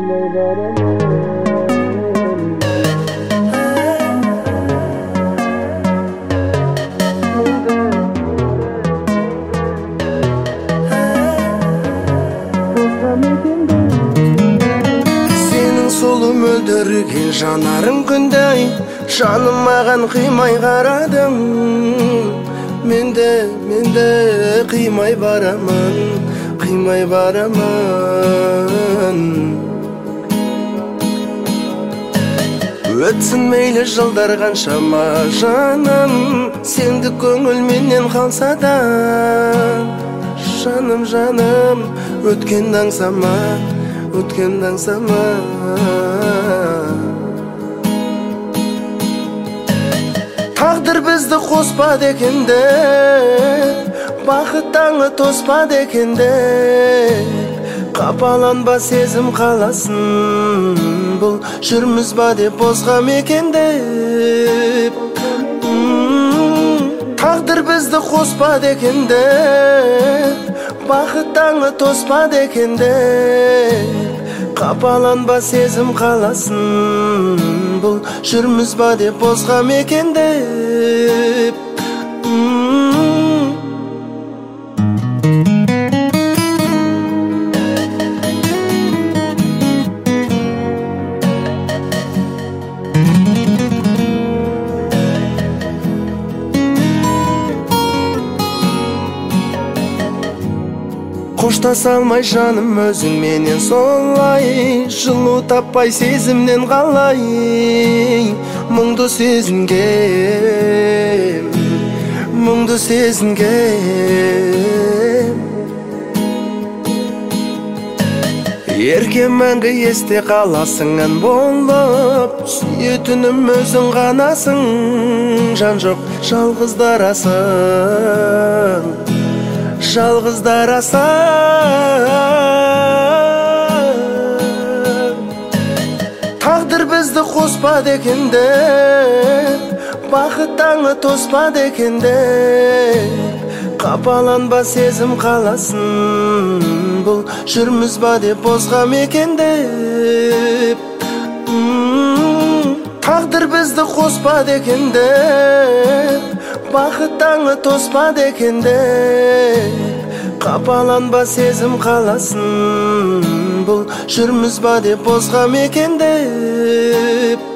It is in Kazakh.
Сенің сұлу мөлдірген жанарың күндей, жаным маған қимай қарадың. Мен де қимай барамын, қимай барамын. Өтсін мейлі жылдар қаншама жаным, сенді көңіл менен қалса да. Жаным, жаным, өткенді аңсама, өткенді аңсама. Тағдыр бізді қоспады екенде, бақыт таңы тоспады екенде. Қапаланба сезім қаласын, бұл жүрміз ба деп босқа мекендеп. Тағдыр бізді қоспады екенде, бақыт таңы тоспады екенде. Қапаланба сезім қаласын, бұл жүрміз ба деп босқа мекендеп. Қоштаса алмай жаным өзің менен солай, жылу таппай сезімнен қалай. Мұңды сезінгем, мұңды сезінгем. Еркем мәңгі есте қаласың ән болып, сүйетінім өзің ғанасың. Жан жоқ жалғыздарасың, жалғыздарасың. Тағдыр бізді қоспады екенде, бақыт таңы тоспады екенде. Қапаланба сезім қаласын, бұл жүрміз ба деп босқа мекендеп. Тағдыр бізді қоспады екенде, бақыт таңы тоспады екенде. Қапаланба сезім қаласын, бұл жүрміз ба деп босқа мекендеп.